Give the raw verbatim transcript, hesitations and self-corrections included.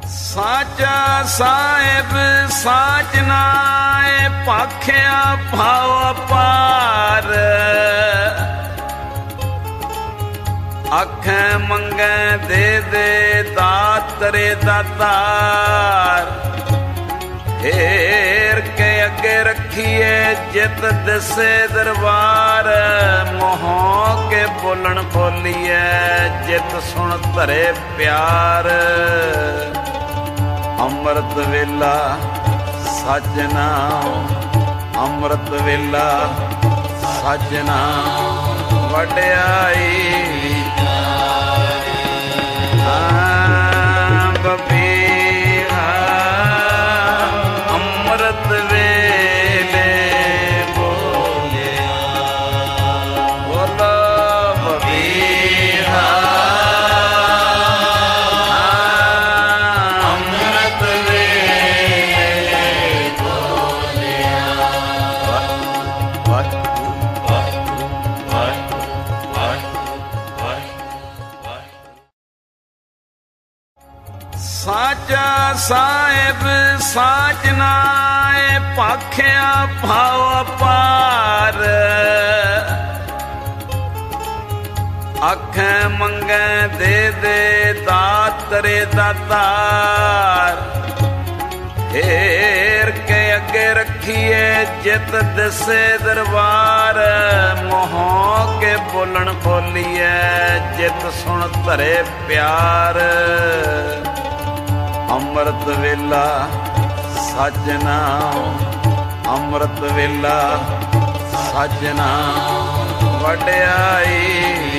ਸਾਚਾ ਸਾਹਿਬ ਸਾਚ ਨਾਏ ਭਾਖਿਆ ਭਾਵ ਪਾਰ ਆਖੇ ਮੰਗੇ ਦੇ ਦੇ ਦਾਤਰੇ ਦਾਤਾਰ ਫੇਰ ਕੇ ਅੱਗੇ ਰੱਖੀਏ ਜਿਤ ਦਿਸੇ ਦਰਬਾਰ ਮੋਹ ਕੇ ਬੋਲਣ ਬੋਲੀਏ ਜਿਤ ਸੁਣ ਧਰੇ ਪਿਆਰ ਅੰਮ੍ਰਿਤ ਵੇਲਾ ਸੱਚ ਨਾਮ ਅੰਮ੍ਰਿਤ ਵੇਲਾ ਸੱਚ ਨਾਮ ਵਡਿਆਈ ਬਬੀਹਾ ਅੰਮ੍ਰਿਤ ਵੇਲੇ ਬੋਲਿਆ ਬੋਲੋ ਬਬੀਹਾ ਅੰਮ੍ਰਿਤ ਵੇਲੇ ਬੋਲਿਆ ਵਾਹਿ ਸਾਚਾ ਸਾਹਿਬ ਸਾਚ ਨਾਏ ਭਾਖਿਆ ਭਾਵ ਪਾਰ ਆਖੇ ਮੰਗੇ ਦੇ ਦੇ ਦਾਤਰੇ ਦਾਤਾਰ ਫੇਰ ਕੇ ਅੱਗੇ ਰੱਖੀਏ ਜਿਤ ਦਿਸੇ ਦਰਬਾਰ ਮੋਹ ਕੇ ਬੋਲਣ ਬੋਲੀਏ ਜਿਤ ਸੁਣ ਧਰੇ ਪਿਆਰ ਅੰਮ੍ਰਿਤ ਵੇਲਾ ਸੱਚ ਨਾਮ ਅੰਮ੍ਰਿਤ ਵੇਲਾ ਸੱਚ ਨਾਮ ਵਡਿਆਈ